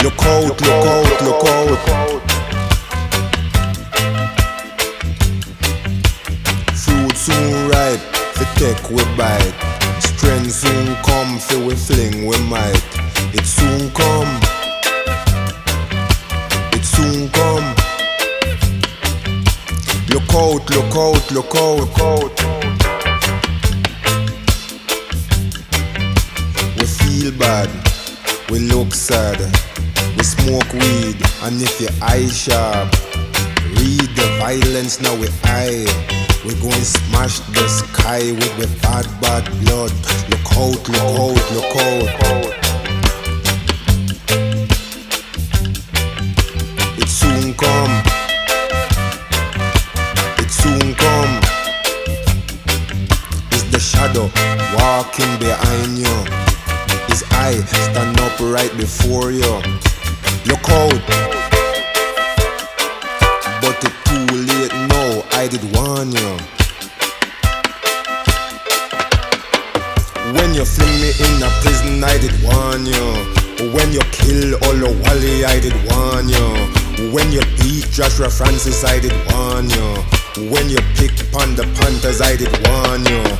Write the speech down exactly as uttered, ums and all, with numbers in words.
Look out, look out, look out. Fruit soon ripe, fi take we bite. Strength soon come, fi we fling we might. It soon come, it soon come. Look out, look out, look out, look out. We feel bad, we look sad. We smoke weed, and if your eye sharp, read the violence now we eye. We gon' smash the sky with the bad, bad blood. Look out, look out, look out. It soon come. It soon come. It's the shadow walking behind you. His eye stand up right before you. Look out. But it's too late now, I did warn you. When you fling me in a prison, I did warn you. When you kill Olo Wally, I did warn you. When you beat Joshua Francis, I did warn you. When you pick on the Panthers, I did warn you.